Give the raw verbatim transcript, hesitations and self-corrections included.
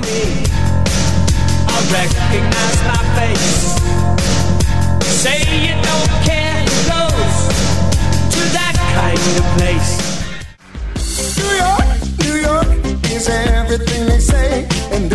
me. I recognize my face. Say you don't care, it goes to that kind of place. New York, New York is everything they say, and